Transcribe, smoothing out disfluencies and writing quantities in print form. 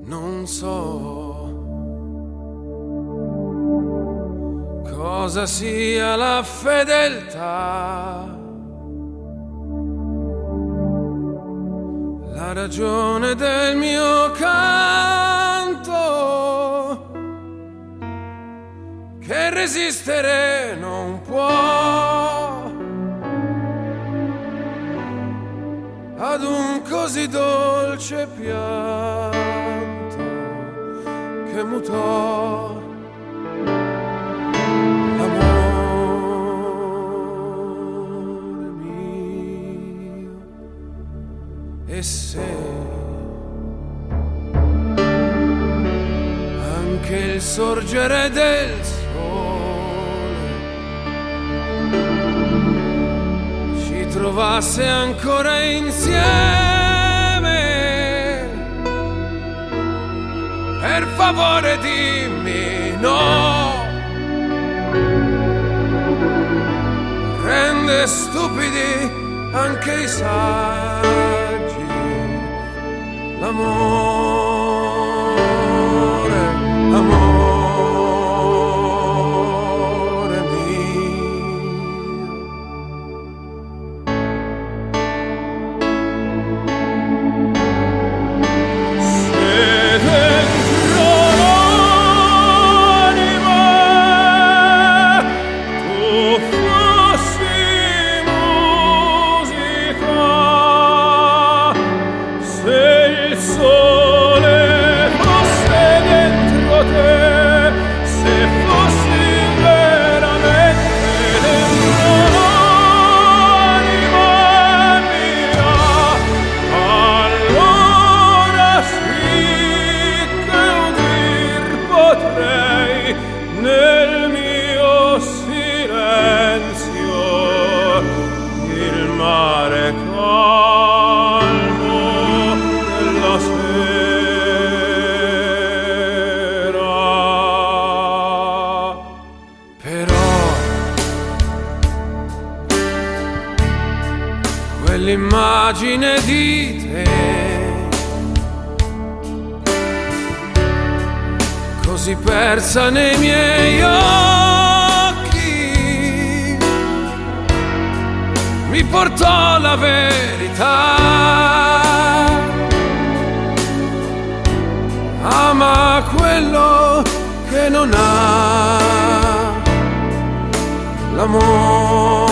Non so cosa sia la fedeltà, la ragione del mio canto, che resistere non può ad un così dolce pianto che mutò l'amore mio. E se anche il sorgere del sole ci trovasse ancora insieme, per favore dimmi no. Rende stupidi anche i saggi l'amore, amore mio. Se dentro l'anima tu fossi musica, se il sole fosse dentro te, se fossi veramente dentro l'anima mia, allora sì che udir potrei nel mio silenzio il mare calmo della sera. Però quell'immagine di te, così persa nei miei occhi, mi portò la verità. Ama quello che non ha l'amore.